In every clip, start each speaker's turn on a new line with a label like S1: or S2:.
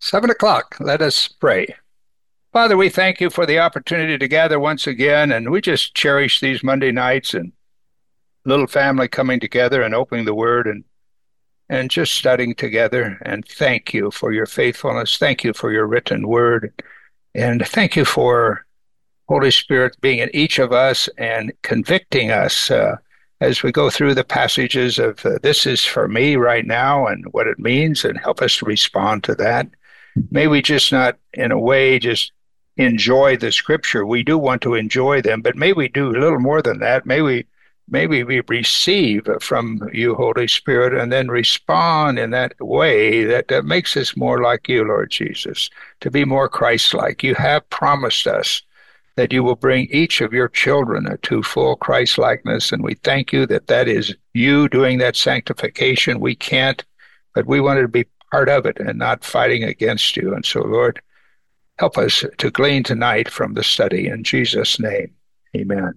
S1: 7 o'clock. Let us pray. Father, we thank you for the opportunity to gather once again, and we just cherish these Monday nights and little family coming together and opening the Word and just studying together. And thank you for your faithfulness. Thank you for your written Word. And thank you for Holy Spirit being in each of us and convicting us as we go through the passages of this is for me right now and what it means, and help us to respond to that. May we just not, in a way, just enjoy the scripture. We do want to enjoy them, but may we do a little more than that. Maybe we receive from you, Holy Spirit, and then respond in that way that makes us more like you, Lord Jesus, to be more Christ-like. You have promised us that you will bring each of your children to full Christ-likeness, and we thank you that that is you doing that sanctification. We can't, but we wanted to be part of it and not fighting against you. And so, Lord, help us to glean tonight from the study. In Jesus' name, amen.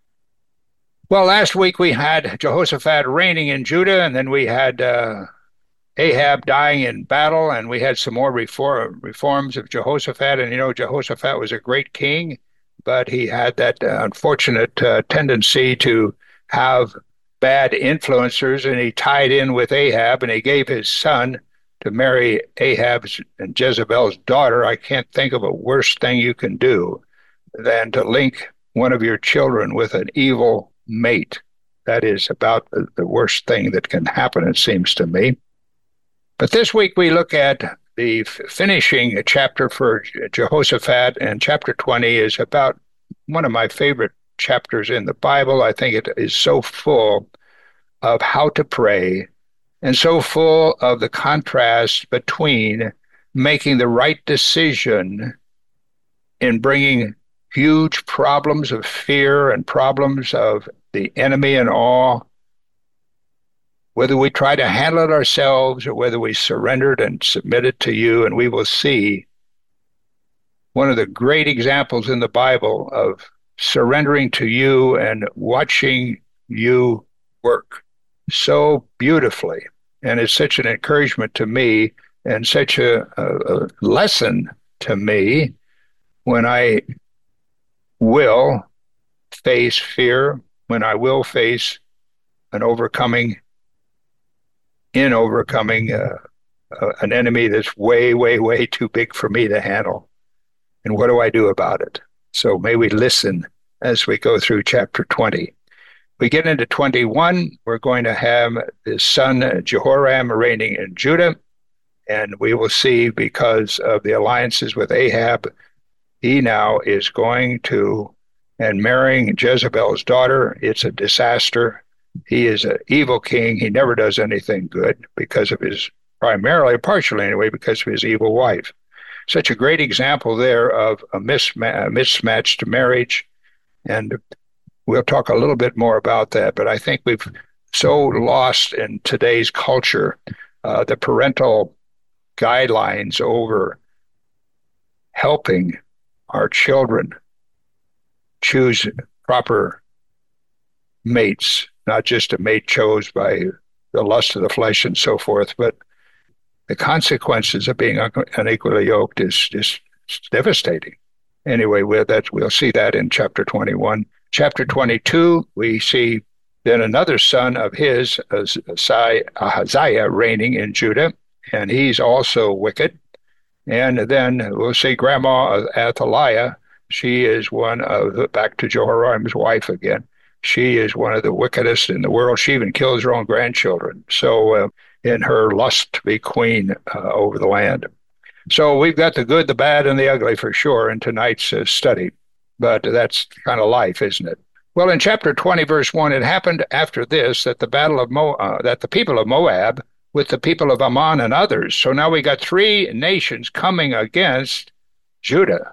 S1: Well, last week we had Jehoshaphat reigning in Judah, and then we had Ahab dying in battle, and we had some more reforms of Jehoshaphat. And you know, Jehoshaphat was a great king, but he had that unfortunate tendency to have bad influencers, and he tied in with Ahab, and he gave his son to marry Ahab's and Jezebel's daughter. I can't think of a worse thing you can do than to link one of your children with an evil mate. That is about the worst thing that can happen, it seems to me. But this week we look at the finishing chapter for Jehoshaphat, and chapter 20 is about one of my favorite chapters in the Bible. I think it is so full of how to pray, and so full of the contrast between making the right decision in bringing huge problems of fear and problems of the enemy and all, whether we try to handle it ourselves or whether we surrender it and submit it to you. And we will see one of the great examples in the Bible of surrendering to you and watching you work so beautifully. And it's such an encouragement to me and such a lesson to me when I will face fear, when I will face an overcoming an enemy that's way, way, way too big for me to handle. And what do I do about it? So may we listen as we go through chapter 20. We get into 21, we're going to have his son Jehoram reigning in Judah, and we will see, because of the alliances with Ahab, he now is going to and marrying Jezebel's daughter. It's a disaster. He is an evil king. He never does anything good because of his, partially anyway, because of his evil wife. Such a great example there of a mismatched marriage. And we'll talk a little bit more about that. But I think we've so lost in today's culture the parental guidelines over helping our children choose proper mates, not just a mate chose by the lust of the flesh and so forth, but the consequences of being unequally yoked is just devastating. Anyway, we'll see that in chapter 21. Chapter 22, we see then another son of his, Ahaziah, reigning in Judah, and he's also wicked. And then we'll see Grandma Athaliah. She is back to Jehoram's wife again. She is one of the wickedest in the world. She even kills her own grandchildren. So in her lust to be queen over the land. So we've got the good, the bad, and the ugly for sure in tonight's study. But that's kind of life, isn't it? Well, in chapter 20, verse 1, it happened after this that that the people of Moab with the people of Ammon and others. So now we got three nations coming against Judah.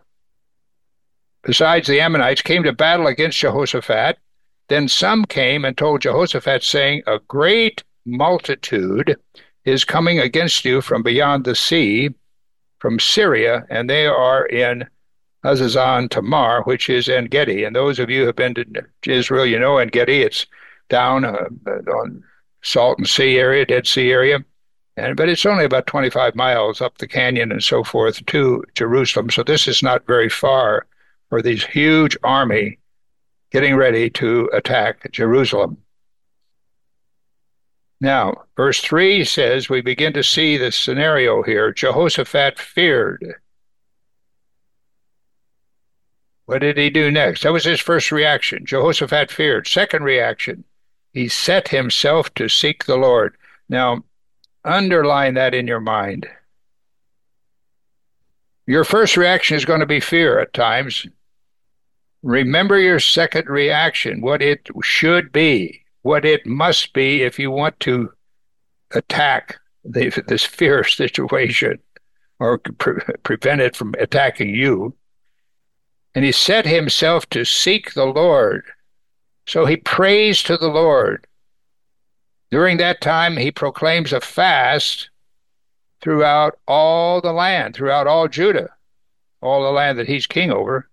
S1: Besides the Ammonites came to battle against Jehoshaphat. Then some came and told Jehoshaphat, saying, a great multitude is coming against you from beyond the sea, from Syria, and they are in Hazazon Tamar, which is En-Gedi. And those of you who have been to Israel, you know En-Gedi. It's down on Salton Sea area, Dead Sea area. But it's only about 25 miles up the canyon and so forth to Jerusalem. So this is not very far for this huge army getting ready to attack Jerusalem. Now, verse 3 says we begin to see the scenario here. Jehoshaphat feared. What did he do next? That was his first reaction. Jehoshaphat feared. Second reaction, he set himself to seek the Lord. Now, underline that in your mind. Your first reaction is going to be fear at times. Remember your second reaction, what it should be, what it must be if you want to attack this fear situation or prevent it from attacking you. And he set himself to seek the Lord. So he prays to the Lord. During that time, he proclaims a fast throughout all the land, throughout all Judah, all the land that he's king over.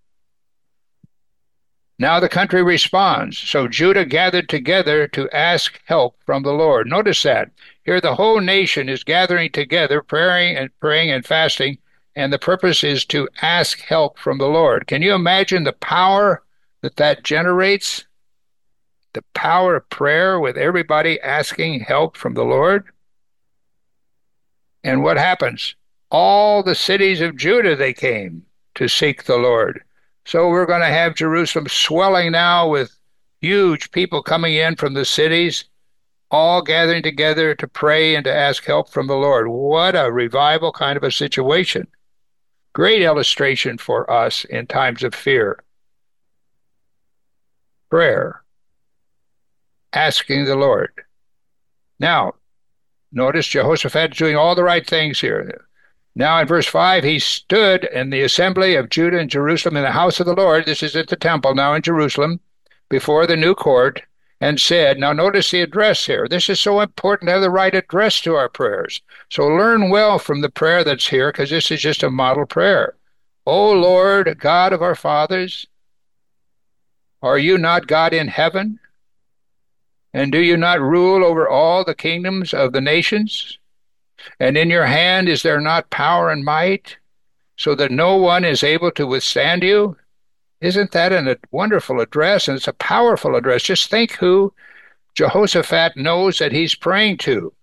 S1: Now the country responds. So Judah gathered together to ask help from the Lord. Notice that. Here the whole nation is gathering together, praying and fasting, and the purpose is to ask help from the Lord. Can you imagine the power that generates? The power of prayer with everybody asking help from the Lord? And what happens? All the cities of Judah, they came to seek the Lord. So we're going to have Jerusalem swelling now with huge people coming in from the cities, all gathering together to pray and to ask help from the Lord. What a revival kind of a situation. Great illustration for us in times of fear. Prayer, asking the Lord. Now, notice Jehoshaphat is doing all the right things here. Now in verse 5, he stood in the assembly of Judah and Jerusalem in the house of the Lord. This is at the temple now in Jerusalem, before the new court, and said, now notice the address here. This is so important to have the right address to our prayers. So learn well from the prayer that's here, because this is just a model prayer. O Lord, God of our fathers, are you not God in heaven? And do you not rule over all the kingdoms of the nations? And in your hand is there not power and might, so that no one is able to withstand you? Isn't that a wonderful address? And it's a powerful address. Just think who Jehoshaphat knows that he's praying to.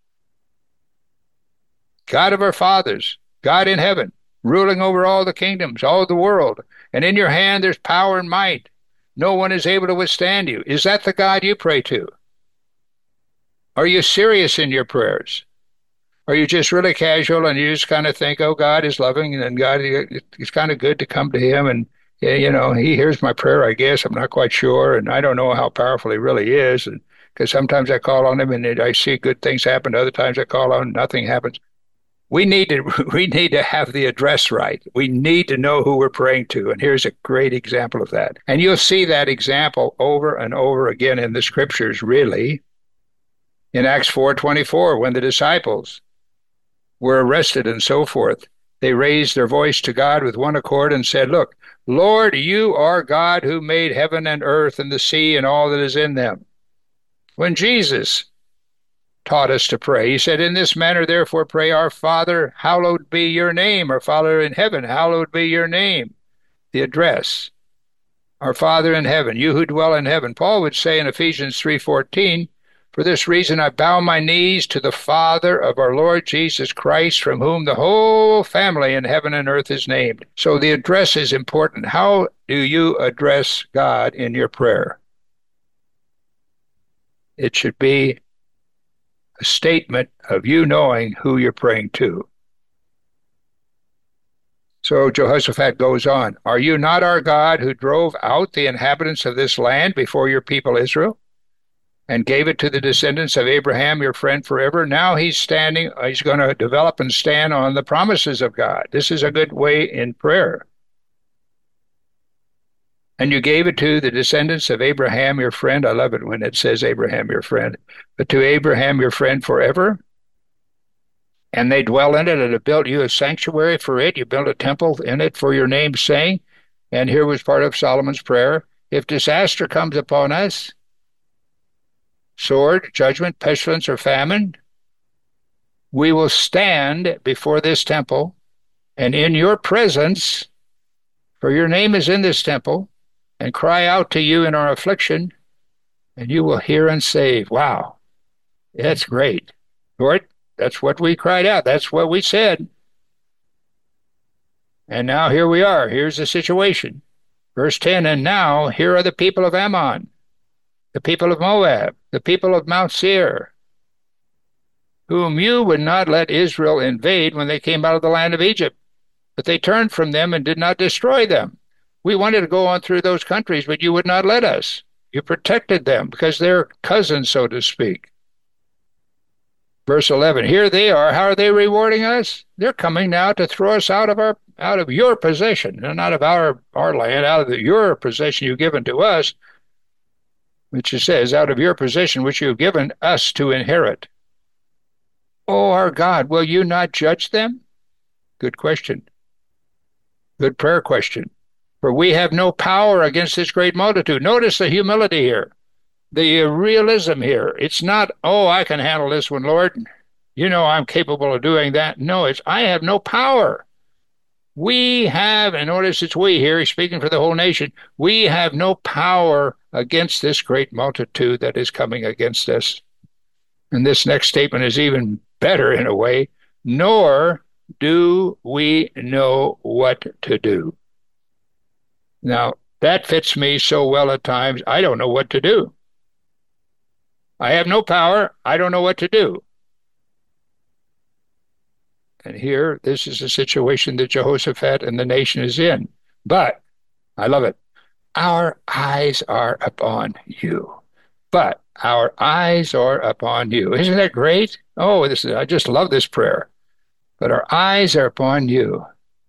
S1: God of our fathers, God in heaven, ruling over all the kingdoms, all the world. And in your hand there's power and might. No one is able to withstand you. Is that the God you pray to? Are you serious in your prayers? Are you just really casual and you just kind of think, oh, God is loving and God, it's kind of good to come to him and, you know, he hears my prayer, I guess. I'm not quite sure. And I don't know how powerful he really is. And because sometimes I call on him and I see good things happen. Other times I call on, nothing happens. We need to have the address right. We need to know who we're praying to. And here's a great example of that. And you'll see that example over and over again in the scriptures, really. In Acts 4:24, when the disciples were arrested and so forth, they raised their voice to God with one accord and said, look, Lord, you are God who made heaven and earth and the sea and all that is in them. When Jesus taught us to pray, he said, in this manner, therefore, pray, our Father, hallowed be your name. Our Father in heaven, hallowed be your name. The address, our Father in heaven, you who dwell in heaven. Paul would say in Ephesians 3:14, for this reason I bow my knees to the Father of our Lord Jesus Christ, from whom the whole family in heaven and earth is named. So the address is important. How do you address God in your prayer? It should be a statement of you knowing who you're praying to. So Jehoshaphat goes on, are you not our God who drove out the inhabitants of this land before your people Israel? And gave it to the descendants of Abraham, your friend forever. Now he's going to develop and stand on the promises of God. This is a good way in prayer. And you gave it to the descendants of Abraham, your friend. I love it when it says Abraham, your friend. But to Abraham, your friend forever. And they dwell in it and have built you a sanctuary for it. You built a temple in it for your name's sake. And here was part of Solomon's prayer. If disaster comes upon us, sword, judgment, pestilence, or famine, we will stand before this temple, and in your presence, for your name is in this temple, and cry out to you in our affliction, and you will hear and save. Wow, that's great. Lord, that's what we cried out. That's what we said. And now here we are. Here's the situation. Verse 10, and now here are the people of Ammon, the people of Moab, the people of Mount Seir, whom you would not let Israel invade when they came out of the land of Egypt. But they turned from them and did not destroy them. We wanted to go on through those countries, but you would not let us. You protected them because they're cousins, so to speak. Verse 11, here they are. How are they rewarding us? They're coming now to throw us out of your possession, and out of our land, out of your possession you've given to us, which it says, out of your possession which you've given us to inherit. Oh, our God, will you not judge them? Good question. Good prayer question. For we have no power against this great multitude. Notice the humility here, the realism here. It's not, oh, I can handle this one, Lord. You know I'm capable of doing that. No, it's I have no power. We have, and notice it's we here, he's speaking for the whole nation, we have no power against this great multitude that is coming against us. And this next statement is even better in a way, nor do we know what to do. Now, that fits me so well at times, I don't know what to do. I have no power, I don't know what to do. And here, this is a situation that Jehoshaphat and the nation is in. But, I love it, our eyes are upon you. But our eyes are upon you. Isn't that great? Oh, I just love this prayer. But our eyes are upon you.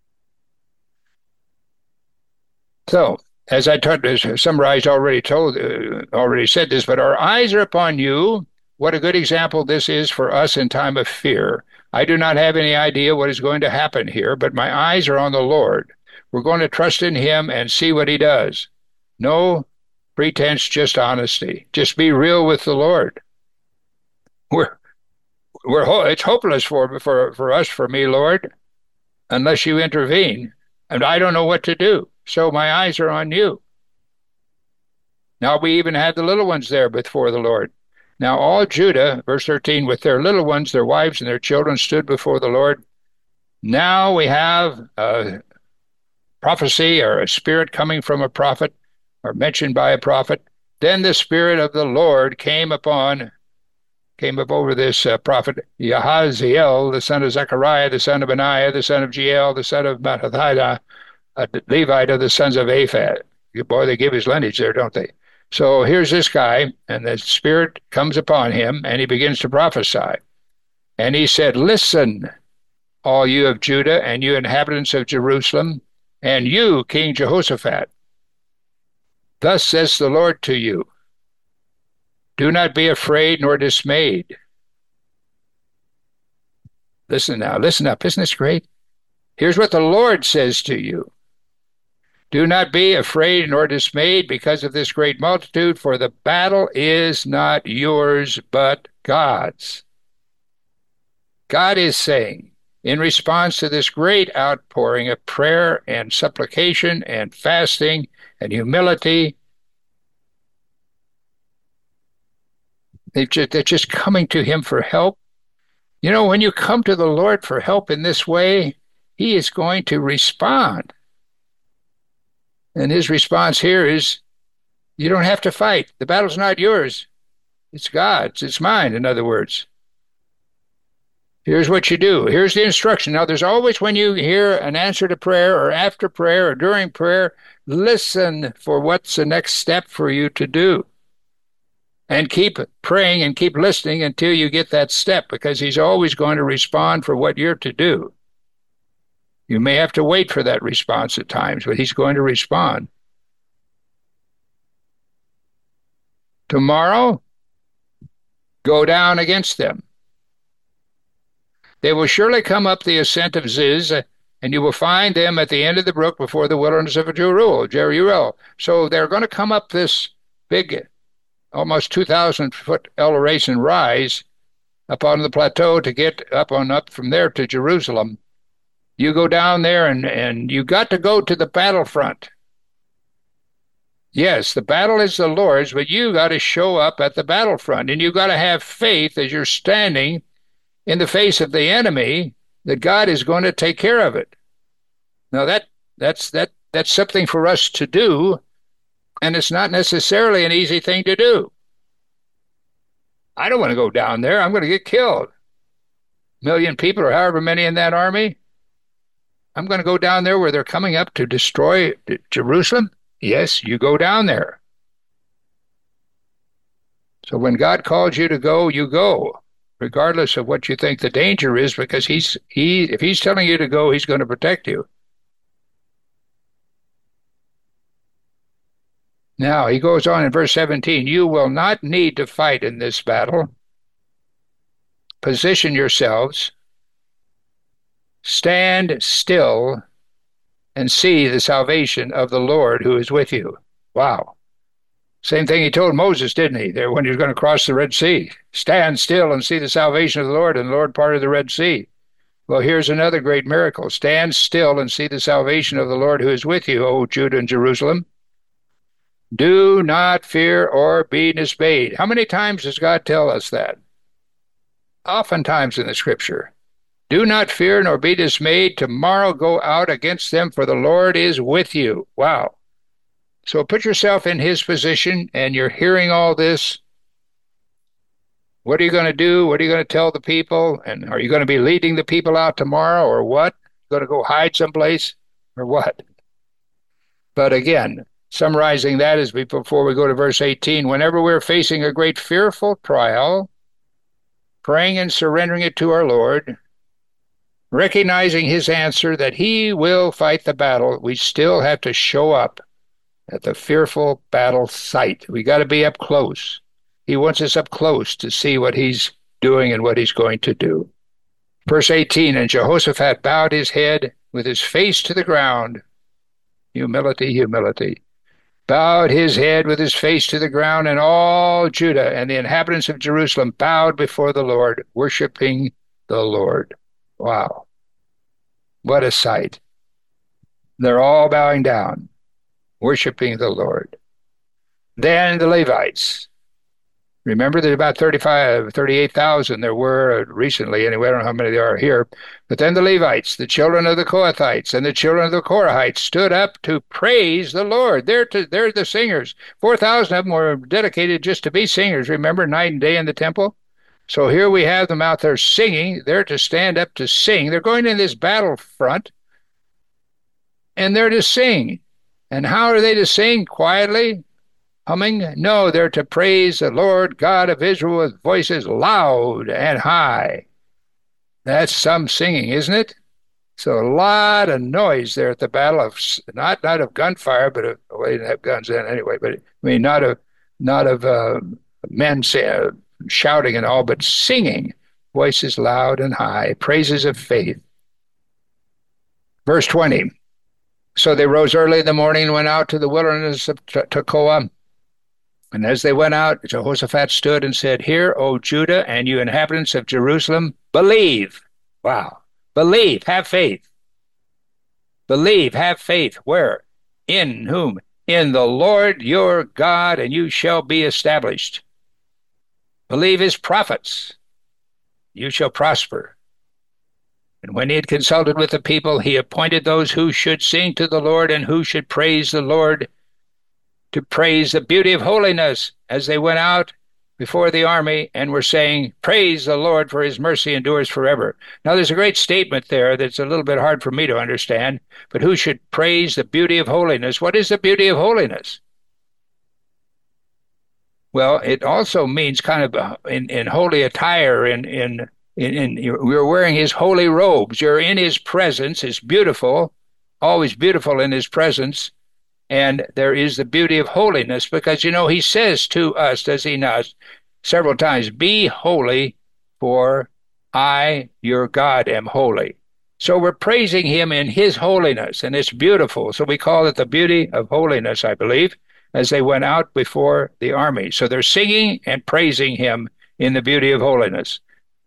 S1: So, as I summarized, already said this, but our eyes are upon you. What a good example this is for us in time of fear. I do not have any idea what is going to happen here, but my eyes are on the Lord. We're going to trust in him and see what he does. No pretense, just honesty. Just be real with the Lord. It's hopeless for us, for me, Lord, unless you intervene. And I don't know what to do. So my eyes are on you. Now we even had the little ones there before the Lord. Now all Judah, verse 13, with their little ones, their wives, and their children stood before the Lord. Now we have a prophecy or a spirit coming from a prophet or mentioned by a prophet. Then the Spirit of the Lord came up over this prophet Yahaziel, the son of Zechariah, the son of Benaiah, the son of Jeiel, the son of Mattithiah, a Levite of the sons of Aphat. Boy, they give his lineage there, don't they? So here's this guy, and the Spirit comes upon him, and he begins to prophesy. And he said, listen, all you of Judah, and you inhabitants of Jerusalem, and you, King Jehoshaphat. Thus says the Lord to you, do not be afraid nor dismayed. Listen now, listen up. Isn't this great? Here's what the Lord says to you. Do not be afraid nor dismayed because of this great multitude, for the battle is not yours, but God's. God is saying, in response to this great outpouring of prayer and supplication and fasting and humility, they're just coming to him for help. You know, when you come to the Lord for help in this way, he is going to respond. And his response here is, you don't have to fight. The battle's not yours. It's God's. It's mine, in other words. Here's what you do. Here's the instruction. Now, there's always, when you hear an answer to prayer or after prayer or during prayer, listen for what's the next step for you to do. And keep praying and keep listening until you get that step, because he's always going to respond for what you're to do. You may have to wait for that response at times, but he's going to respond. Tomorrow, go down against them. They will surely come up the ascent of Ziz, and you will find them at the end of the brook before the wilderness of Jeruel. So they're going to come up this big, almost 2,000-foot elevation rise, up on the plateau to get up from there to Jerusalem. You go down there and you got to go to the battlefront. Yes, the battle is the Lord's, but you got to show up at the battlefront and you got to have faith as you're standing in the face of the enemy that God is going to take care of it. Now that's something for us to do, and it's not necessarily an easy thing to do. I don't want to go down there. I'm going to get killed. A million people or however many in that army. I'm going to go down there where they're coming up to destroy Jerusalem. Yes, you go down there. So when God calls you to go, you go, regardless of what you think the danger is, because if he's telling you to go, he's going to protect you. Now, he goes on in verse 17, you will not need to fight in this battle. Position yourselves, stand still, and see the salvation of the Lord who is with you. Wow. Same thing he told Moses, didn't he, there when he was going to cross the Red Sea? Stand still and see the salvation of the Lord, and the Lord parted the Red Sea. Well, here's another great miracle. Stand still and see the salvation of the Lord who is with you, O Judah and Jerusalem. Do not fear or be dismayed. How many times does God tell us that? Oftentimes in the scripture. Do not fear nor be dismayed. Tomorrow go out against them, for the Lord is with you. Wow. So put yourself in his position, and you're hearing all this. What are you going to do? What are you going to tell the people? And are you going to be leading the people out tomorrow, or what? Going to go hide someplace, or what? But again, summarizing that is before we go to verse 18, whenever we're facing a great fearful trial, praying and surrendering it to our Lord, recognizing his answer that he will fight the battle, we still have to show up at the fearful battle site. We got to be up close. He wants us up close to see what he's doing and what he's going to do. Verse 18, and Jehoshaphat bowed his head with his face to the ground. Humility, humility. Bowed his head with his face to the ground, and all Judah and the inhabitants of Jerusalem bowed before the Lord, worshiping the Lord. Wow. What a sight. They're all bowing down, worshiping the Lord. Then the Levites. Remember, there's about 38,000 there were recently. Anyway, I don't know how many there are here. But then the Levites, the children of the Kohathites and the children of the Korahites, stood up to praise the Lord. They're the singers. 4,000 of them were dedicated just to be singers, remember, night and day in the temple. So here we have them out there singing. They're to stand up to sing. They're going in this battlefront, and they're to sing. And how are they to sing? Quietly? Humming? No, they're to praise the Lord God of Israel with voices loud and high. That's some singing, isn't it? So a lot of noise there at the battle of not of gunfire, but well, they didn't have guns then anyway. But I mean, not of men shouting and all, but singing, voices loud and high, praises of faith. Verse 20. So they rose early in the morning and went out to the wilderness of Tekoa. And as they went out, Jehoshaphat stood and said, Hear, O Judah, and you inhabitants of Jerusalem, believe. Wow. Believe, have faith. Believe, have faith. Where? In whom? In the Lord your God, and you shall be established. Believe his prophets. You shall prosper. And when he had consulted with the people, he appointed those who should sing to the Lord and who should praise the Lord, to praise the beauty of holiness, as they went out before the army and were saying, Praise the Lord, for his mercy endures forever. Now there's a great statement there that's a little bit hard for me to understand, but who should praise the beauty of holiness? What is the beauty of holiness? Well, it also means kind of in holy attire, you're wearing his holy robes. You're in his presence. It's beautiful, always beautiful in his presence. And there is the beauty of holiness because, he says to us, does he not, several times, be holy, for I, your God, am holy. So we're praising him in his holiness, and it's beautiful. So we call it the beauty of holiness, I believe, as they went out before the army. So they're singing and praising him in the beauty of holiness.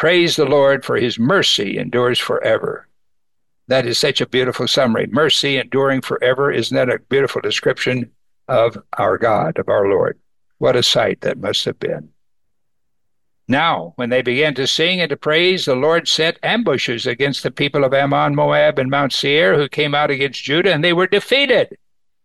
S1: Praise the Lord, for his mercy endures forever. That is such a beautiful summary. Mercy enduring forever. Isn't that a beautiful description of our God, of our Lord? What a sight that must have been. Now, when they began to sing and to praise, the Lord set ambushes against the people of Ammon, Moab, and Mount Seir, who came out against Judah, and they were defeated.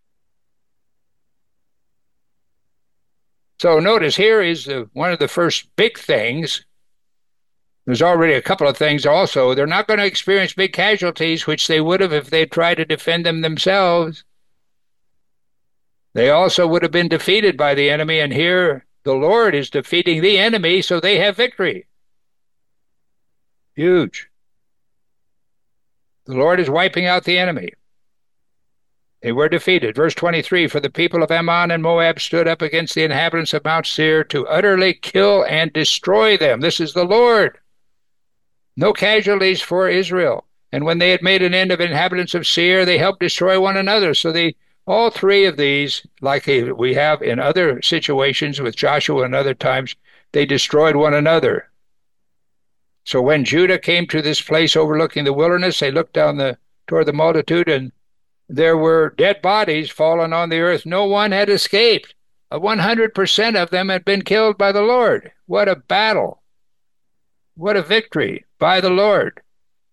S1: So notice here is one of the first big things. There's already a couple of things also. They're not going to experience big casualties, which they would have if they tried to defend them themselves. They also would have been defeated by the enemy, and here the Lord is defeating the enemy, so they have victory. Huge. The Lord is wiping out the enemy. They were defeated. Verse 23, for the people of Ammon and Moab stood up against the inhabitants of Mount Seir to utterly kill and destroy them. This is the Lord. No casualties for Israel. And when they had made an end of inhabitants of Seir, they helped destroy one another. So all three of these, like we have in other situations with Joshua and other times, they destroyed one another. So when Judah came to this place overlooking the wilderness, they looked down toward the multitude, and there were dead bodies fallen on the earth. No one had escaped. 100% of them had been killed by the Lord. What a battle. What a victory by the Lord.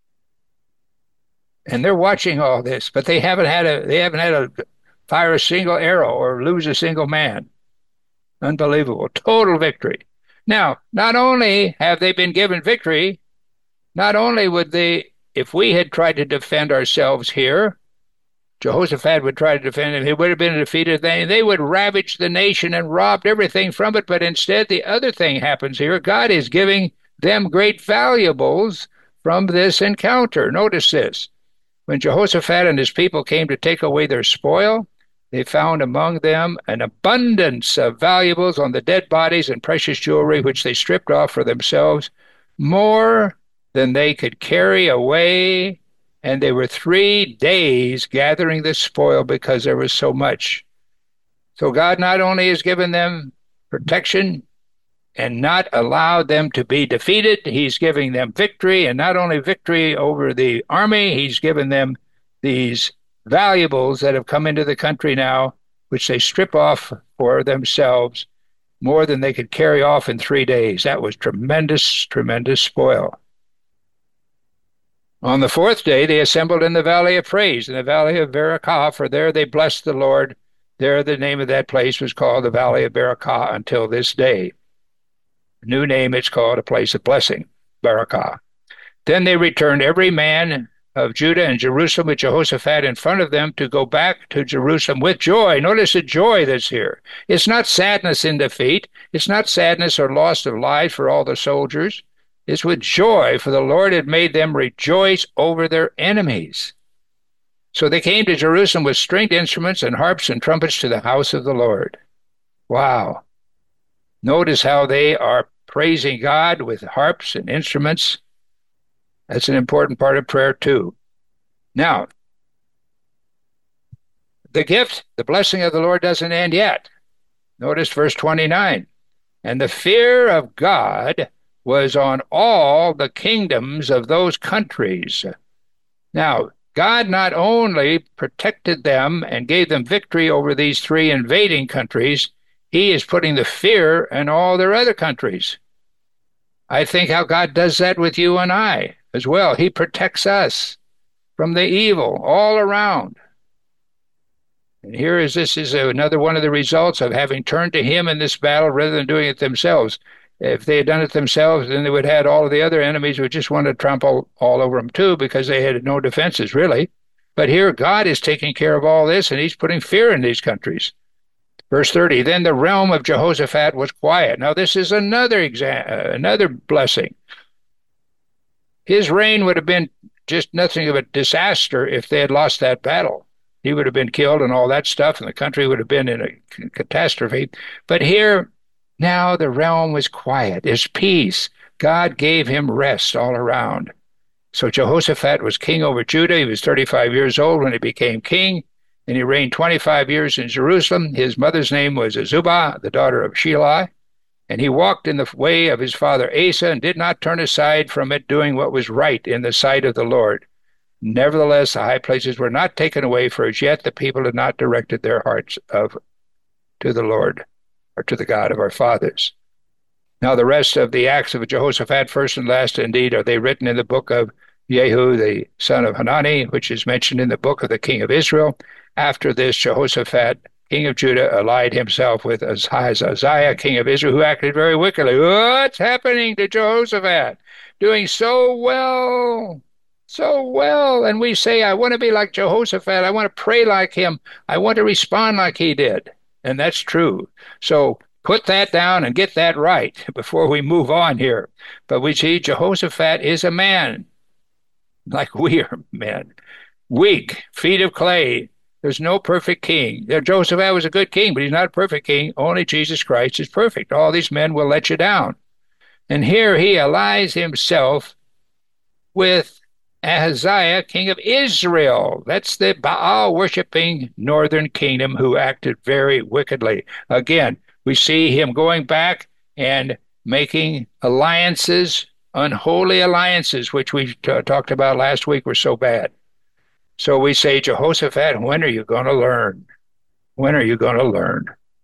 S1: And they're watching all this, but they haven't had to fire a single arrow or lose a single man. Unbelievable. Total victory. Now, not only have they been given victory, not only would they, if we had tried to defend ourselves here, Jehoshaphat would try to defend him. He would have been defeated. They would ravage the nation and robbed everything from it. But instead, the other thing happens here. God is giving them great valuables from this encounter. Notice this. When Jehoshaphat and his people came to take away their spoil, they found among them an abundance of valuables on the dead bodies and precious jewelry, which they stripped off for themselves, more than they could carry away. And they were 3 days gathering the spoil because there was so much. So God not only has given them protection and not allowed them to be defeated, he's giving them victory, and not only victory over the army, he's given them these valuables that have come into the country now, which they strip off for themselves, more than they could carry off in 3 days. That was tremendous, tremendous spoil. On the 4th day, they assembled in the Valley of Praise, in the Valley of Berakah, for there they blessed the Lord. There the name of that place was called the Valley of Berakah until this day. New name, it's called a place of blessing, Berakah. Then they returned, every man of Judah and Jerusalem with Jehoshaphat in front of them, to go back to Jerusalem with joy. Notice the joy that's here. It's not sadness in defeat. It's not sadness or loss of lives for all the soldiers. It's with joy, for the Lord had made them rejoice over their enemies. So they came to Jerusalem with stringed instruments and harps and trumpets to the house of the Lord. Wow. Notice how they are praising God with harps and instruments. That's an important part of prayer too. Now, the gift, the blessing of the Lord doesn't end yet. Notice verse 29. And the fear of God was on all the kingdoms of those countries. Now, God not only protected them and gave them victory over these 3 invading countries, he is putting the fear in all their other countries. I think how God does that with you and I as well. He protects us from the evil all around. And this is another one of the results of having turned to him in this battle rather than doing it themselves. If they had done it themselves, then they would have had all of the other enemies who just wanted to trample all over them too, because they had no defenses, really. But here, God is taking care of all this, and he's putting fear in these countries. Verse 30, then the realm of Jehoshaphat was quiet. Now, this is another blessing. His reign would have been just nothing of a disaster if they had lost that battle. He would have been killed and all that stuff, and the country would have been in a catastrophe. But here, now the realm was quiet. There's peace. God gave him rest all around. So Jehoshaphat was king over Judah. He was 35 years old when he became king, and he reigned 25 years in Jerusalem. His mother's name was Azubah, the daughter of Shelah. And he walked in the way of his father Asa and did not turn aside from it, doing what was right in the sight of the Lord. Nevertheless, the high places were not taken away, for as yet the people had not directed their hearts to the Lord, or to the God of our fathers. Now the rest of the acts of Jehoshaphat, first and last indeed, are they written in the book of Jehu, the son of Hanani, which is mentioned in the book of the king of Israel. After this, Jehoshaphat, king of Judah, allied himself with Ahaziah, king of Israel, who acted very wickedly. What's happening to Jehoshaphat? Doing so well, so well. And we say, I want to be like Jehoshaphat. I want to pray like him. I want to respond like he did. And that's true. So put that down and get that right before we move on here. But we see Jehoshaphat is a man, like we are men, weak, feet of clay. There's no perfect king. Jehoshaphat was a good king, but he's not a perfect king. Only Jesus Christ is perfect. All these men will let you down. And here he allies himself with Ahaziah, king of Israel. That's the Baal worshiping northern kingdom who acted very wickedly. Again, we see him going back and making alliances, unholy alliances, which we talked about last week were so bad. So we say, Jehoshaphat, when are you going to learn? When are you going to learn?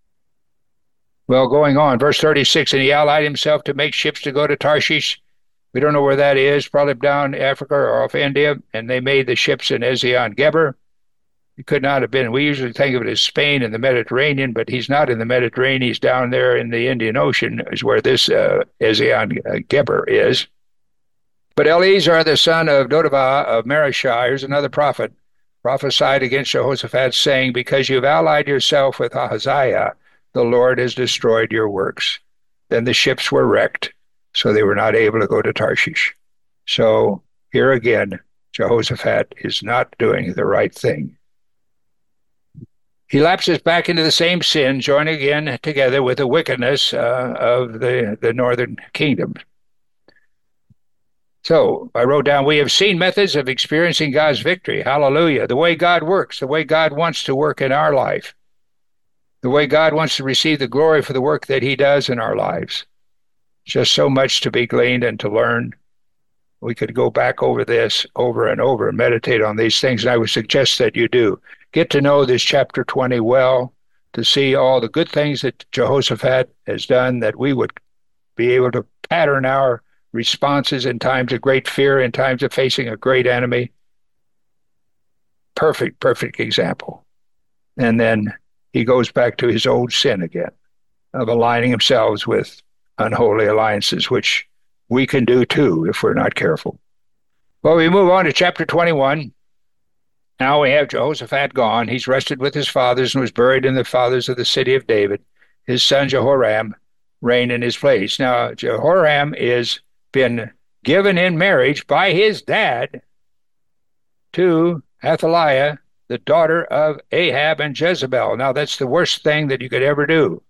S1: Well, going on, verse 36, and he allied himself to make ships to go to Tarshish. We don't know where that is, probably down Africa or off India, and they made the ships in Ezion Geber. It could not have been. We usually think of it as Spain and the Mediterranean, but he's not in the Mediterranean. He's down there in the Indian Ocean, is where this Ezion Geber is. But Eleazar, the son of Dodavah of Mareshah, here's another prophet, prophesied against Jehoshaphat, saying, because you've allied yourself with Ahaziah, the Lord has destroyed your works. Then the ships were wrecked, so they were not able to go to Tarshish. So here again, Jehoshaphat is not doing the right thing. He lapses back into the same sin, joining again together with the wickedness of the northern kingdom. So I wrote down, we have seen methods of experiencing God's victory. Hallelujah. The way God works, the way God wants to work in our life, the way God wants to receive the glory for the work that he does in our lives. Just so much to be gleaned and to learn. We could go back over this over and over and meditate on these things. And I would suggest that you do. Get to know this chapter 20 well, to see all the good things that Jehoshaphat has done, that we would be able to pattern our responses in times of great fear, in times of facing a great enemy. Perfect, perfect example. And then he goes back to his old sin again of aligning himself with unholy alliances, which we can do too if we're not careful. Well, we move on to chapter 21. Now we have Jehoshaphat gone. He's rested with his fathers and was buried in the fathers of the city of David. His son Jehoram reigned in his place. Now, Jehoram is been given in marriage by his dad to Athaliah, the daughter of Ahab and Jezebel. Now, that's the worst thing that you could ever do.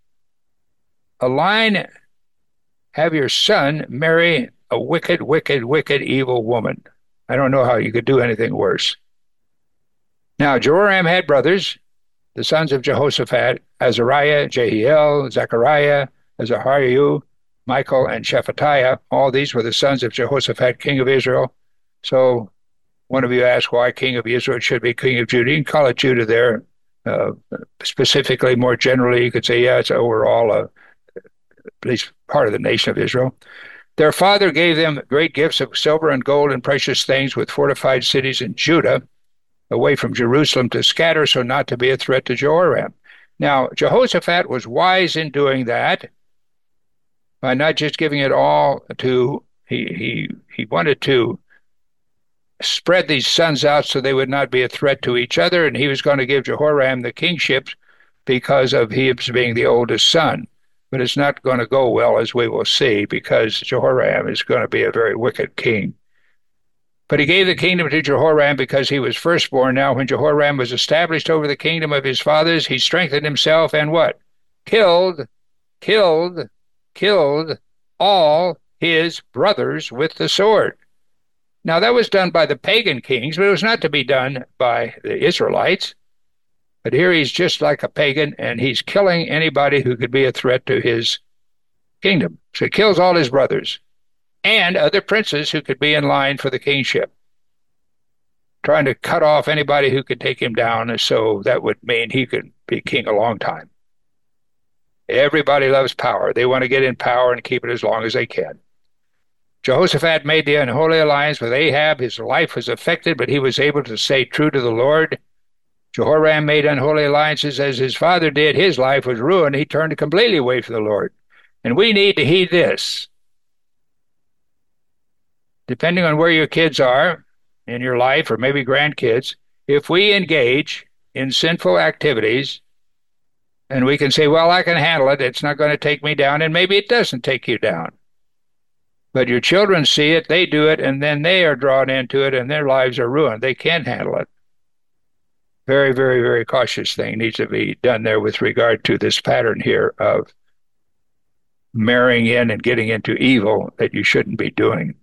S1: Have your son marry a wicked, wicked, wicked, evil woman. I don't know how you could do anything worse. Now, Jehoram had brothers, the sons of Jehoshaphat, Azariah, Jehiel, Zechariah, Azariah, Michael, and Shephatiah. All these were the sons of Jehoshaphat, king of Israel. So one of you asked why king of Israel should be king of Judah. You can call it Judah there. Specifically, more generally, you could say, yeah, it's overall at least part of the nation of Israel. Their father gave them great gifts of silver and gold and precious things with fortified cities in Judah, away from Jerusalem, to scatter so not to be a threat to Jehoram. Now, Jehoshaphat was wise in doing that by not just giving it all to, he wanted to spread these sons out so they would not be a threat to each other, and he was going to give Jehoram the kingship because of him being the oldest son. But it's not going to go well, as we will see, because Jehoram is going to be a very wicked king. But he gave the kingdom to Jehoram because he was firstborn. Now, when Jehoram was established over the kingdom of his fathers, he strengthened himself and what? Killed all his brothers with the sword. Now, that was done by the pagan kings, but it was not to be done by the Israelites. But here he's just like a pagan, and he's killing anybody who could be a threat to his kingdom. So he kills all his brothers and other princes who could be in line for the kingship, trying to cut off anybody who could take him down. So that would mean he could be king a long time. Everybody loves power. They want to get in power and keep it as long as they can. Jehoshaphat made the unholy alliance with Ahab. His life was affected, but he was able to stay true to the Lord. Jehoram made unholy alliances as his father did. His life was ruined. He turned completely away from the Lord. And we need to heed this. Depending on where your kids are in your life, or maybe grandkids, if we engage in sinful activities, and we can say, well, I can handle it, it's not going to take me down, and maybe it doesn't take you down. But your children see it, they do it, and then they are drawn into it, and their lives are ruined. They can't handle it. Very, very, very cautious thing needs to be done there with regard to this pattern here of marrying in and getting into evil that you shouldn't be doing.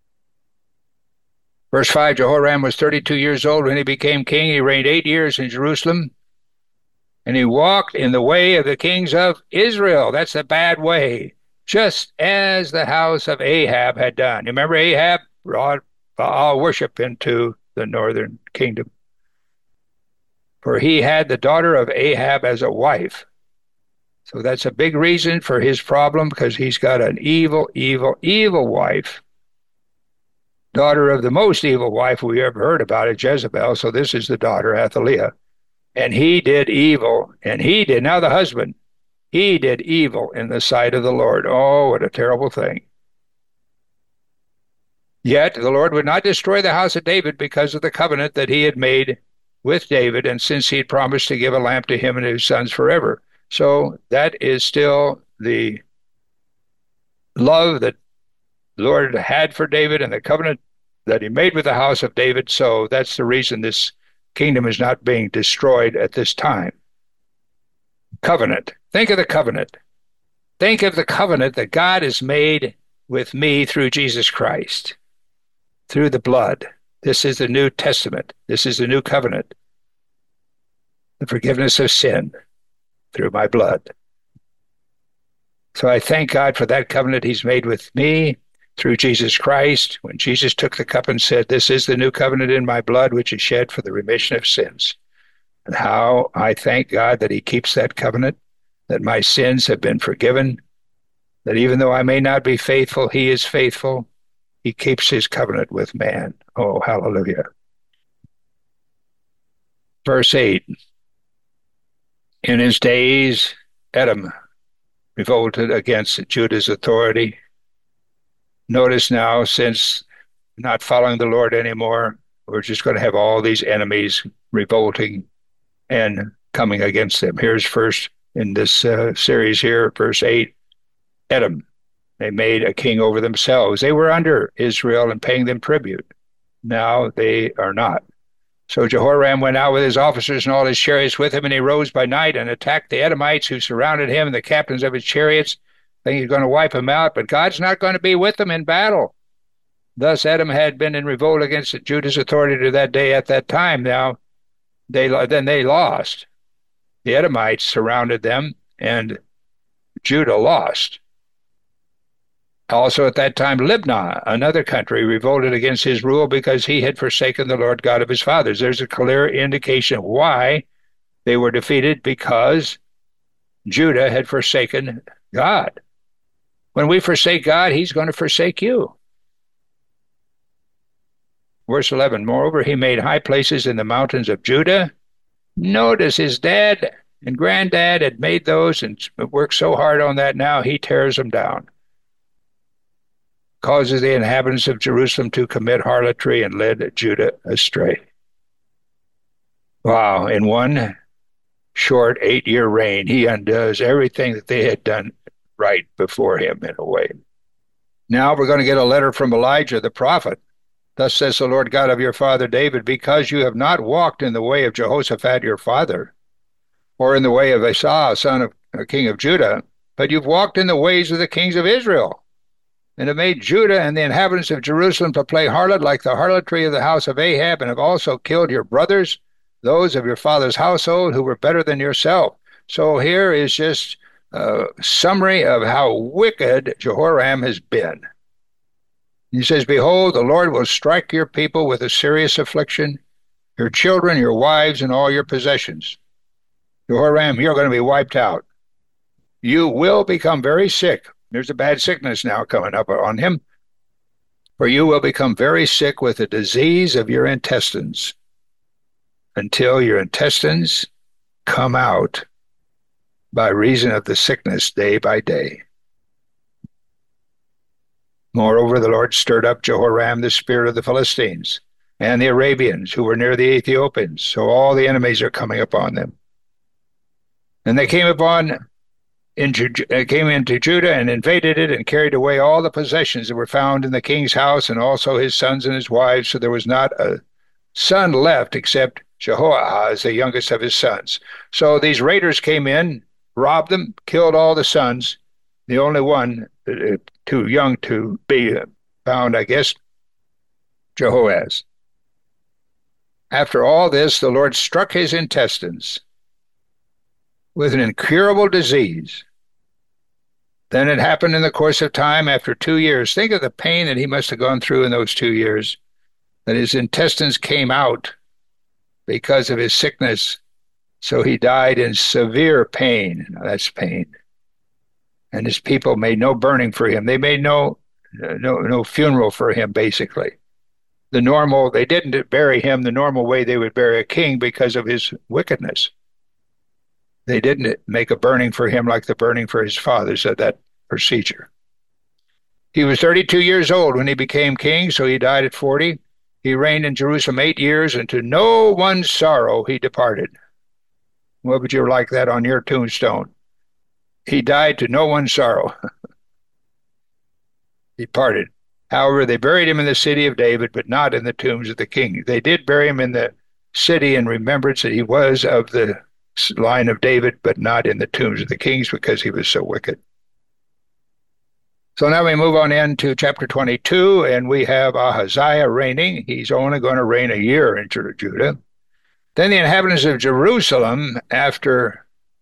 S1: Verse 5, Jehoram was 32 years old when he became king. He reigned 8 years in Jerusalem. And he walked in the way of the kings of Israel. That's the bad way, just as the house of Ahab had done. You remember Ahab brought Baal worship into the northern kingdom. For he had the daughter of Ahab as a wife. So that's a big reason for his problem, because he's got an evil, evil, evil wife. Daughter of the most evil wife we ever heard about it, Jezebel. So this is the daughter, Athaliah. And he did evil, and he did, now the husband, he did evil in the sight of the Lord. Oh, what a terrible thing. Yet the Lord would not destroy the house of David because of the covenant that he had made with David, and since he had promised to give a lamp to him and his sons forever. So that is still the love that the Lord had for David and the covenant that he made with the house of David. So that's the reason this kingdom is not being destroyed at this time. Covenant. Think of the covenant. Think of the covenant that God has made with me through Jesus Christ, through the blood. This is the New Testament. This is the new covenant. The forgiveness of sin through my blood. So I thank God for that covenant he's made with me through Jesus Christ, when Jesus took the cup and said, this is the new covenant in my blood, which is shed for the remission of sins. And how I thank God that he keeps that covenant, that my sins have been forgiven, that even though I may not be faithful, he is faithful. He keeps his covenant with man. Oh, hallelujah. Verse 8, in his days, Edom revolted against Judah's authority. Notice now, since not following the Lord anymore, we're just going to have all these enemies revolting and coming against them. Here's first in this series here, verse 8, Edom. They made a king over themselves. They were under Israel and paying them tribute. Now they are not. So Jehoram went out with his officers and all his chariots with him, and he rose by night and attacked the Edomites who surrounded him and the captains of his chariots. Think he's going to wipe them out, but God's not going to be with them in battle. Thus Edom had been in revolt against Judah's authority to that day at that time. Now, they lost. The Edomites surrounded them, and Judah lost. Also at that time, Libnah, another country, revolted against his rule because he had forsaken the Lord God of his fathers. There's a clear indication of why they were defeated, because Judah had forsaken God. When we forsake God, he's going to forsake you. Verse 11, moreover, he made high places in the mountains of Judah. Notice his dad and granddad had made those and worked so hard on that. Now he tears them down. Causes the inhabitants of Jerusalem to commit harlotry and led Judah astray. Wow, in one short 8-year reign, he undoes everything that they had done right before him in a way. Now we're going to get a letter from Elijah the prophet. Thus says the Lord God of your father David, because you have not walked in the way of Jehoshaphat your father, or in the way of Asa, son of king of Judah, but you've walked in the ways of the kings of Israel, and have made Judah and the inhabitants of Jerusalem to play harlot like the harlotry of the house of Ahab, and have also killed your brothers, those of your father's household, who were better than yourself. So here is just summary of how wicked Jehoram has been. He says, "Behold, the Lord will strike your people with a serious affliction, your children, your wives, and all your possessions. Jehoram, you're going to be wiped out. You will become very sick." There's a bad sickness now coming up on him. "For you will become very sick with the disease of your intestines until your intestines come out by reason of the sickness day by day." Moreover, the Lord stirred up Jehoram the spirit of the Philistines and the Arabians who were near the Ethiopians. So all the enemies are coming upon them. And they came came into Judah and invaded it and carried away all the possessions that were found in the king's house and also his sons and his wives. So there was not a son left except Jehoahaz, the youngest of his sons. So these raiders came in, robbed them, killed all the sons. The only one too young to be found, I guess, Jehoahaz. After all this, the Lord struck his intestines with an incurable disease. Then it happened in the course of time after 2 years. Think of the pain that he must have gone through in those 2 years, that his intestines came out because of his sickness. So he died in severe pain. Now, that's pain. And his people made no burning for him. They made no funeral for him, basically. They didn't bury him the normal way they would bury a king because of his wickedness. They didn't make a burning for him like the burning for his fathers of that procedure. He was 32 years old when he became king, so he died at 40. He reigned in Jerusalem 8 years, and to no one's sorrow he departed. What would you like that on your tombstone? He died to no one's sorrow. Departed. However, they buried him in the city of David, but not in the tombs of the king. They did bury him in the city in remembrance that he was of the line of David, but not in the tombs of the kings because he was so wicked. So now we move on into chapter 22, and we have Ahaziah reigning. He's only going to reign a year in Judah. Then the inhabitants of Jerusalem, after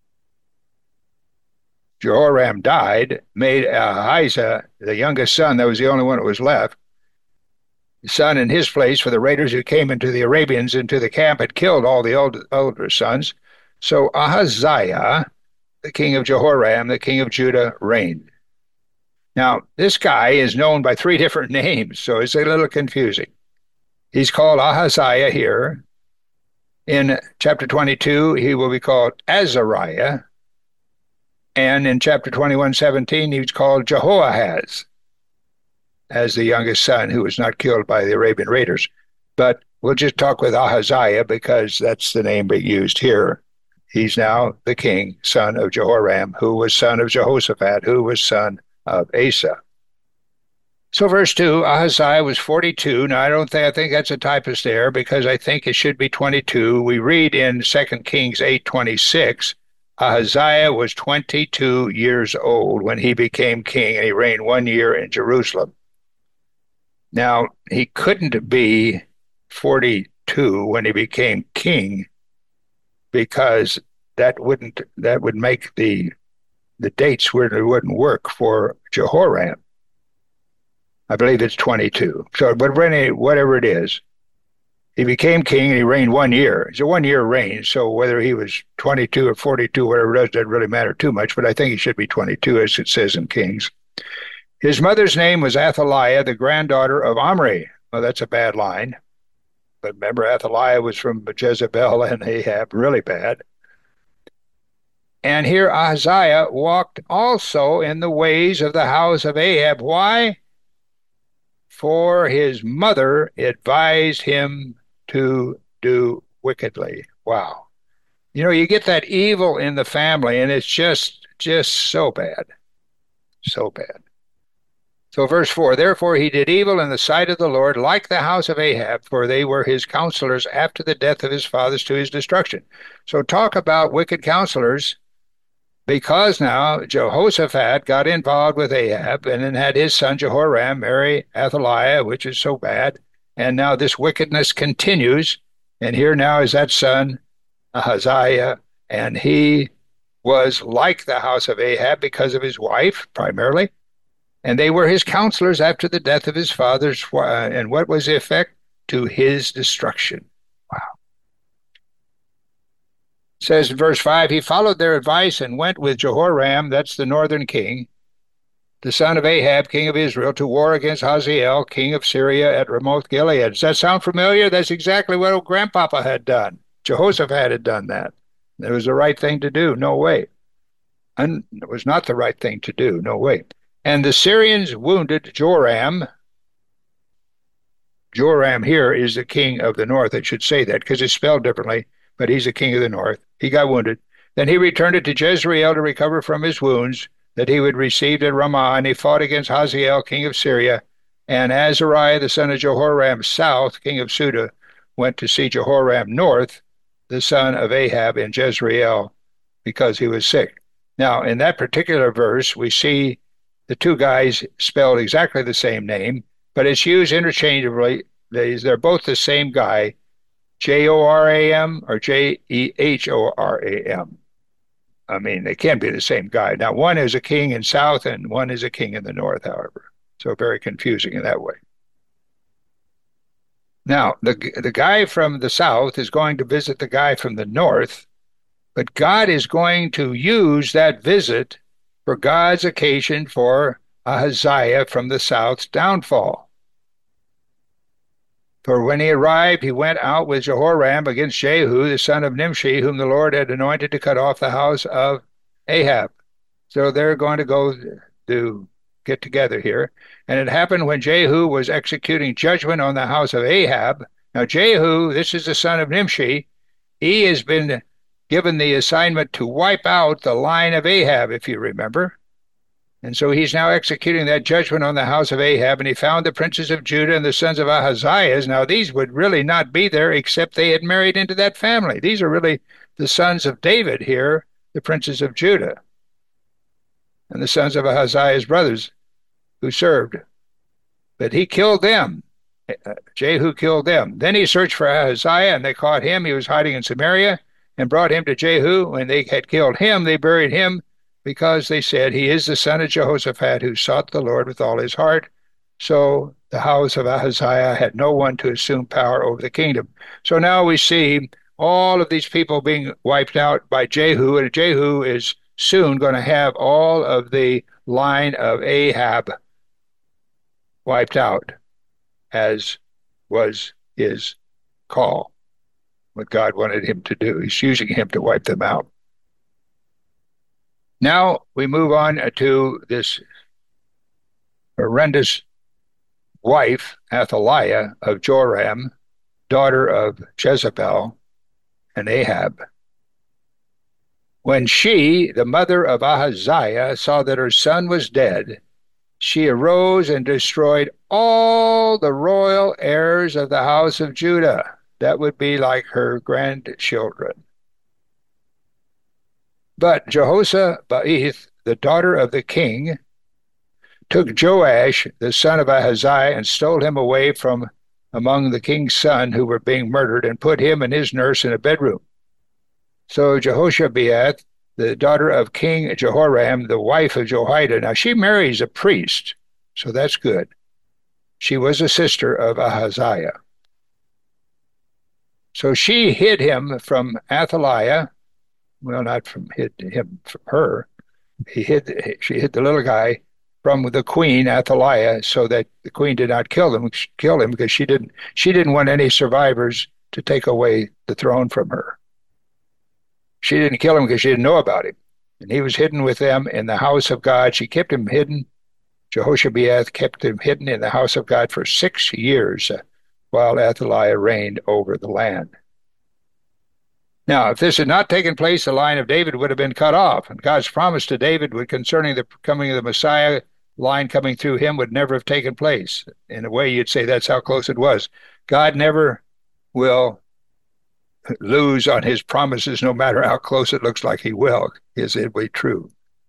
S1: Jehoram died, made Ahaziah, the youngest son, that was the only one that was left, son in his place, for the raiders who came into the Arabians into the camp had killed all the older sons. So Ahaziah, the king of Jehoram, the king of Judah, reigned. Now, this guy is known by 3 different names, so it's a little confusing. He's called Ahaziah here. In chapter 22, he will be called Azariah. And in chapter 21:17, he was called Jehoahaz as the youngest son who was not killed by the Arabian raiders. But we'll just talk with Ahaziah because that's the name being used here. He's now the king, son of Jehoram, who was son of Jehoshaphat, who was son of Asa. So verse 2, Ahaziah was 42. Now, I think that's a typist there because I think it should be 22. We read in 2 Kings 8:26, Ahaziah was 22 years old when he became king, and he reigned 1 year in Jerusalem. Now, he couldn't be 42 when he became king because that would make the dates wouldn't work for Jehoram. I believe it's 22. So, but whatever it is, he became king and he reigned 1 year. It's a 1 year reign. So whether he was 22 or 42, whatever it doesn't really matter too much, but I think he should be 22 as it says in Kings. His mother's name was Athaliah, the granddaughter of Omri. Well, that's a bad line. But remember, Athaliah was from Jezebel and Ahab, really bad. And here Ahaziah walked also in the ways of the house of Ahab. Why? For his mother advised him to do wickedly. Wow. You know, you get that evil in the family, and it's just so bad. So bad. So verse 4, therefore he did evil in the sight of the Lord, like the house of Ahab, for they were his counselors after the death of his fathers to his destruction. So talk about wicked counselors, because now Jehoshaphat got involved with Ahab and then had his son Jehoram marry Athaliah, which is so bad. And now this wickedness continues. And here now is that son, Ahaziah, and he was like the house of Ahab because of his wife, primarily, and they were his counselors after the death of his fathers. And what was the effect? To his destruction. Wow. It says in verse 5, he followed their advice and went with Jehoram, that's the northern king, the son of Ahab, king of Israel, to war against Hazael, king of Syria, at Ramoth Gilead. Does that sound familiar? That's exactly what old grandpapa had done. Jehoshaphat had done that. It was the right thing to do. No way. And it was not the right thing to do. No way. And the Syrians wounded Joram. Joram here is the king of the north. I should say that because it's spelled differently, but he's the king of the north. He got wounded. Then he returned to Jezreel to recover from his wounds that he would receive at Ramah, and he fought against Hazael, king of Syria. And Azariah, the son of Jehoram, south, king of Judah, went to see Jehoram north, the son of Ahab, in Jezreel, because he was sick. Now, in that particular verse, we see the two guys spelled exactly the same name, but it's used interchangeably. They're both the same guy, Joram or Jehoram. I mean, they can be the same guy. Now, one is a king in south and one is a king in the north, however. So very confusing in that way. Now, the guy from the south is going to visit the guy from the north, but God is going to use that visit for God's occasion for Ahaziah from the south's downfall. For when he arrived, he went out with Jehoram against Jehu, the son of Nimshi, whom the Lord had anointed to cut off the house of Ahab. So they're going to go to get together here. And it happened when Jehu was executing judgment on the house of Ahab. Now, Jehu, this is the son of Nimshi, he has been given the assignment to wipe out the line of Ahab, if you remember. And so he's now executing that judgment on the house of Ahab, and he found the princes of Judah and the sons of Ahaziah. Now, these would really not be there except they had married into that family. These are really the sons of David here, the princes of Judah, and the sons of Ahaziah's brothers who served. But he killed them. Jehu killed them. Then he searched for Ahaziah, and they caught him. He was hiding in Samaria, and brought him to Jehu. When they had killed him, they buried him, because they said, he is the son of Jehoshaphat who sought the Lord with all his heart. So the house of Ahaziah had no one to assume power over the kingdom. So now we see all of these people being wiped out by Jehu, and Jehu is soon going to have all of the line of Ahab wiped out, as was his call, what God wanted him to do. He's using him to wipe them out. Now we move on to this horrendous wife, Athaliah of Joram, daughter of Jezebel and Ahab. When she, the mother of Ahaziah, saw that her son was dead, she arose and destroyed all the royal heirs of the house of Judah. That would be like her grandchildren. But Jehoshabeath, the daughter of the king, took Joash, the son of Ahaziah, and stole him away from among the king's sons who were being murdered, and put him and his nurse in a bedroom. So Jehoshabeath, the daughter of King Jehoram, the wife of Jehoiada, now she marries a priest, so that's good. She was a sister of Ahaziah. So she hid him from Athaliah. Well, not from him from her. She hid the little guy from the queen Athaliah, so that the queen did not kill him because she didn't want any survivors to take away the throne from her. She didn't kill him because she didn't know about him, and he was hidden with them in the house of God. She kept him hidden. Jehoshabeath kept him hidden in the house of God for 6 years, while Athaliah reigned over the land. Now, if this had not taken place, the line of David would have been cut off, and God's promise to David concerning the coming of the Messiah, line coming through him, would never have taken place. In a way, you'd say that's how close it was. God never will lose on his promises, no matter how close it looks like he will. Is it true?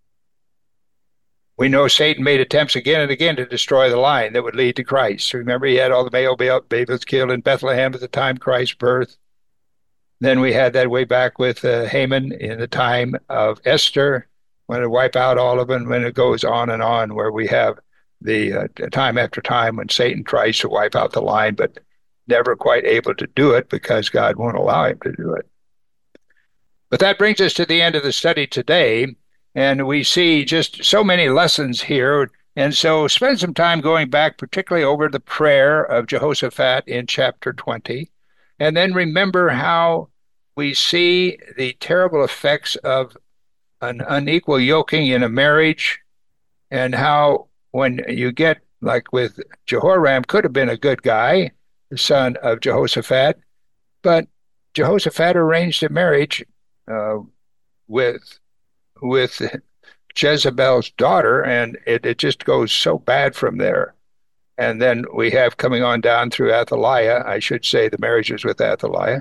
S1: We know Satan made attempts again and again to destroy the line that would lead to Christ. Remember, he had all the male babies killed in Bethlehem at the time of Christ's birth. Then we had that way back with Haman in the time of Esther, when it wipe out all of them, when it goes on, where we have the time after time when Satan tries to wipe out the line, but never quite able to do it because God won't allow him to do it. But that brings us to the end of the study today, and we see just so many lessons here. And so spend some time going back, particularly over the prayer of Jehoshaphat in chapter 20, and then remember how we see the terrible effects of an unequal yoking in a marriage, and how when you get, like with Jehoram, could have been a good guy, the son of Jehoshaphat, but Jehoshaphat arranged a marriage uh, with Jezebel's daughter, and it just goes so bad from there. And then we have coming on down through Athaliah, I should say the marriages with Athaliah.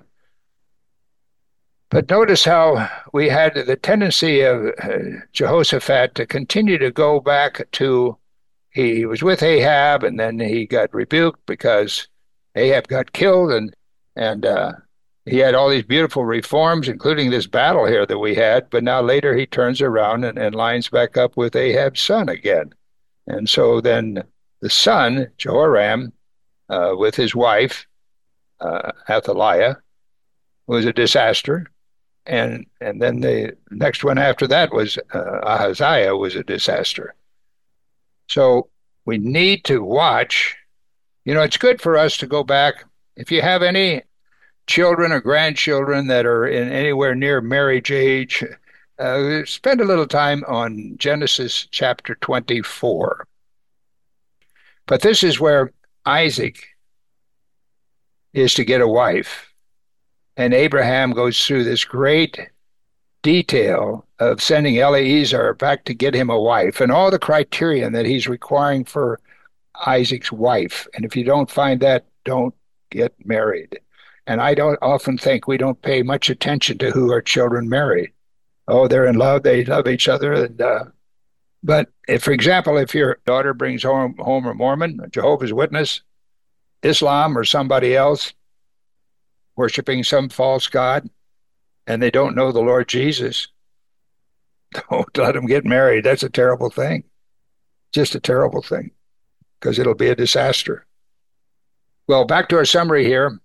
S1: But notice how we had the tendency of Jehoshaphat to continue to go back to, he was with Ahab, and then he got rebuked because Ahab got killed, and he had all these beautiful reforms, including this battle here that we had. But now later he turns around and lines back up with Ahab's son again. And so then the son, Jehoram, with his wife, Athaliah, was a disaster. And then the next one after that was Ahaziah, was a disaster. So we need to watch. You know, it's good for us to go back. If you have any children or grandchildren that are in anywhere near marriage age, spend a little time on Genesis chapter 24. But this is where Isaac is to get a wife. And Abraham goes through this great detail of sending Eliezer back to get him a wife and all the criterion that he's requiring for Isaac's wife. And if you don't find that, don't get married. And I don't often think we don't pay much attention to who our children marry. Oh, they're in love, they love each other. But if, for example, if your daughter brings home a Mormon, a Jehovah's Witness, Islam, or somebody else worshiping some false god, and they don't know the Lord Jesus, don't let them get married. That's a terrible thing. Just a terrible thing, because it'll be a disaster. Well, back to our summary here.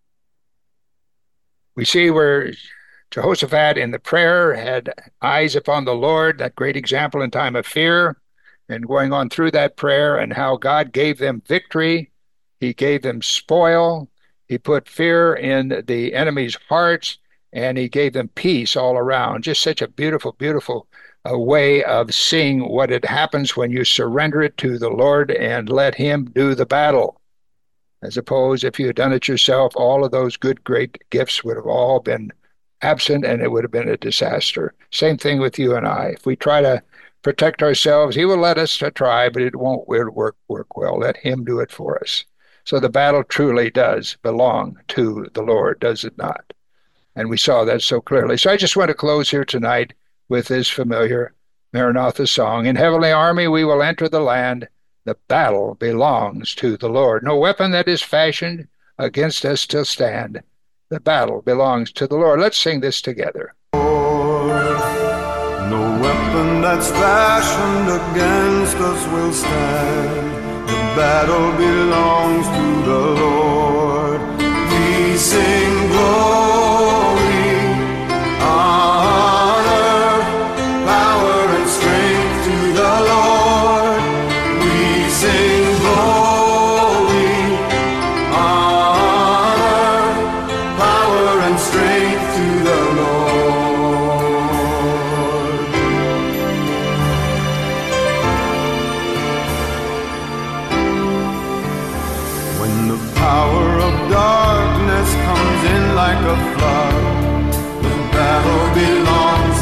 S1: We see where Jehoshaphat in the prayer had eyes upon the Lord, that great example in time of fear, and going on through that prayer, and how God gave them victory. He gave them spoil. He put fear in the enemy's hearts, and he gave them peace all around. Just such a beautiful, beautiful way of seeing what it happens when you surrender it to the Lord and let him do the battle. As opposed, if you had done it yourself, all of those good, great gifts would have all been absent, and it would have been a disaster. Same thing with you and I. If we try to protect ourselves, he will let us to try, but it won't work well. Let him do it for us. So the battle truly does belong to the Lord, does it not? And we saw that so clearly. So I just want to close here tonight with this familiar Maranatha song. In heavenly army we will enter the land. The battle belongs to the Lord. No weapon that is fashioned against us shall stand. The battle belongs to the Lord. Let's sing this together.
S2: Lord, no weapon that's fashioned against us will stand. The battle belongs to the Lord. We sing glory, honor, power, and strength to the Lord. We sing glory, honor, power, and strength to the Lord. When the power of darkness comes in like a flood, the battle belongs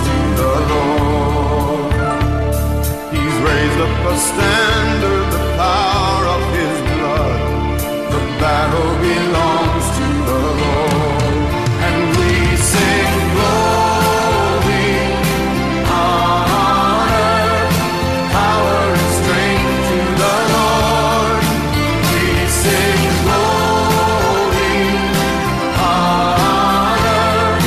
S2: to the Lord. He's raised up a standard, the power of his blood. The battle belongs to the Lord. And we sing glory, honor, power, and strength to the Lord. We sing glory, honor,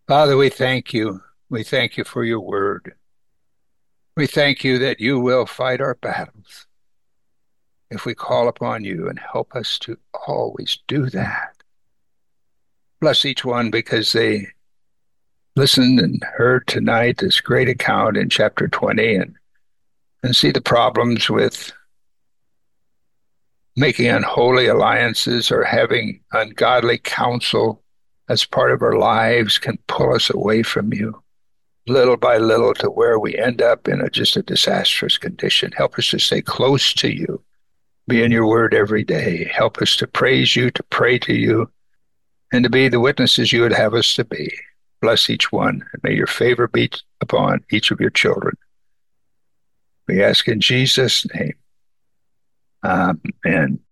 S1: Father, we thank you. We thank you for your word. We thank you that you will fight our battles if we call upon you, and help us to always do that. Bless each one because they listened and heard tonight this great account in chapter 20 and see the problems with making unholy alliances or having ungodly counsel as part of our lives can pull us away from you little by little to where we end up in just a disastrous condition. Help us to stay close to you, be in your word every day. Help us to praise you, to pray to you, and to be the witnesses you would have us to be. Bless each one, and may your favor be upon each of your children. We ask in Jesus' name. Amen.